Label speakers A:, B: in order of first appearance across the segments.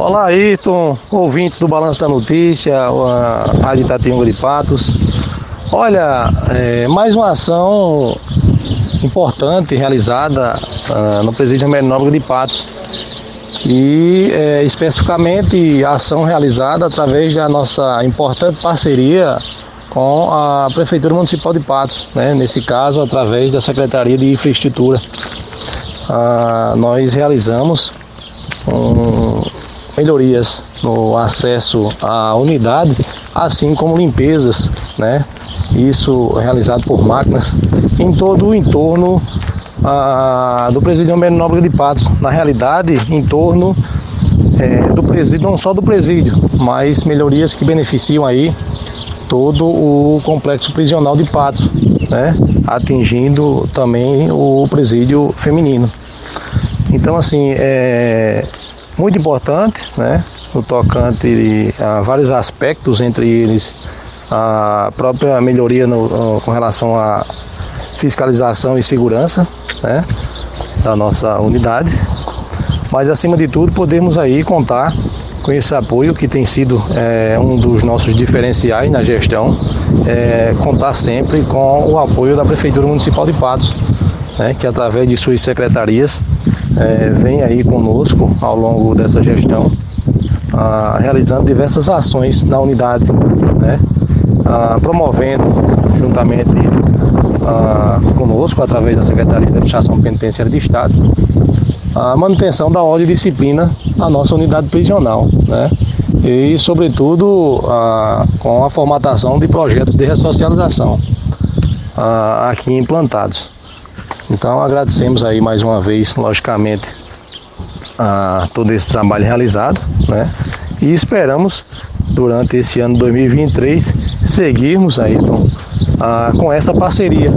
A: Olá, Ayrton, ouvintes do Balanço da Notícia, a Rádio Itatiunga de Patos. Olha, mais uma ação importante realizada no Presídio Remédio Nóbrega de Patos. E especificamente a ação realizada através da nossa importante parceria com a Prefeitura Municipal de Patos, né? Nesse caso, através da Secretaria de Infraestrutura. Nós realizamos melhorias no acesso à unidade, assim como limpezas, né? Isso realizado por máquinas em todo o entorno do Presídio Remédio Nóbrega de Patos. Na realidade, em torno do presídio, não só do presídio, mas melhorias que beneficiam aí todo o complexo prisional de Patos, né? Atingindo também o presídio feminino. Então, assim, é muito importante, né? No tocante a vários aspectos, entre eles a própria melhoria com relação à fiscalização e segurança, né, da nossa unidade, mas acima de tudo podemos aí contar com esse apoio que tem sido um dos nossos diferenciais na gestão, contar sempre com o apoio da Prefeitura Municipal de Patos, né, que através de suas secretarias vem aí conosco ao longo dessa gestão, realizando diversas ações na unidade, né, promovendo juntamente conosco, através da Secretaria de Administração Penitenciária de Estado, a manutenção da ordem e disciplina na nossa unidade prisional, né? E, sobretudo, com a formatação de projetos de ressocialização aqui implantados. Então, agradecemos aí mais uma vez, logicamente, todo esse trabalho realizado, né? E esperamos, durante esse ano 2023, seguirmos aí, com essa parceria,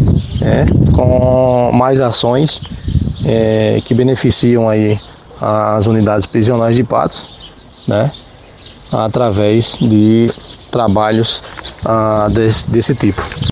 A: com mais ações que beneficiam aí as unidades prisionais de Patos, né, através de trabalhos desse tipo.